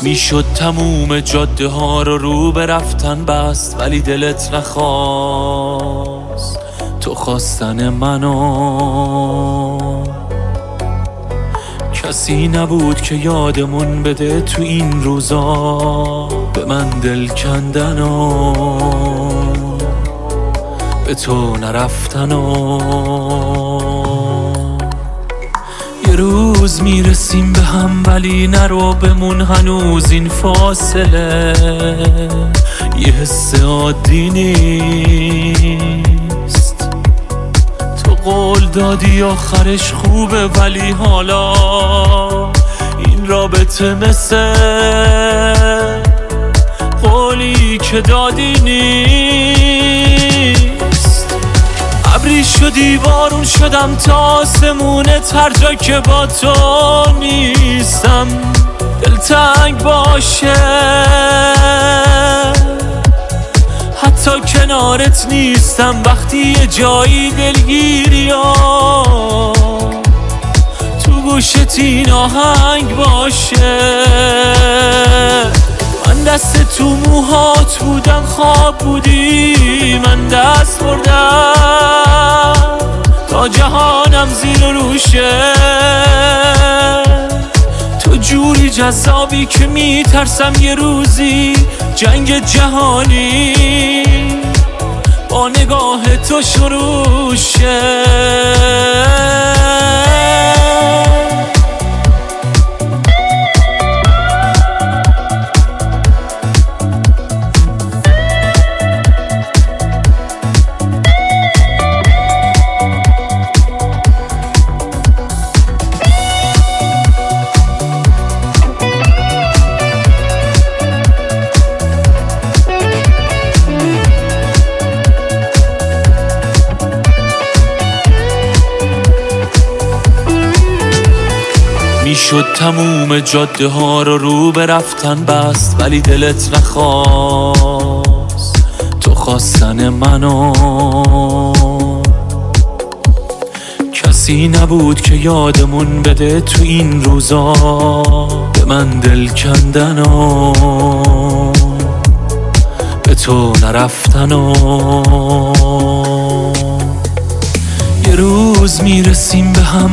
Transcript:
میشد تموم جاده ها رو به رفتن بست، ولی دلت نخواست تو خواستن منو. کسی نبود که یادمون بده تو این روزا به من دل کندنو، به تو نرفتنو. یه روز میرسیم به هم ولی نرو بمون هنوز این فاصله. یه حس عادی نیست، تو قول دادی آخرش خوبه ولی حالا این رابطه مثل قولی که دادی نیست. ابری شدی بارون شدم تا آسمونت هر جا که با تو نیستم دلتنگ باشه. حتی کنارت نیستم وقتی یه جایی دلگیری تو گوشت این آهنگ باشه. من دست تو موهات بودم خواب بودی، من دست بردم تا جهانم زیر و روشه. تو جوری جذابی که میترسم یه روزی جنگ جهانی با نگاه تو شروع شه. میشد تموم جاده ها رو به رفتن بست، ولی دلت نخواست تو خواستن منو. کسی نبود که یادمون بده تو این روزا به من دل کندنو، به تو نرفتنو. یه روز میرسیم به هم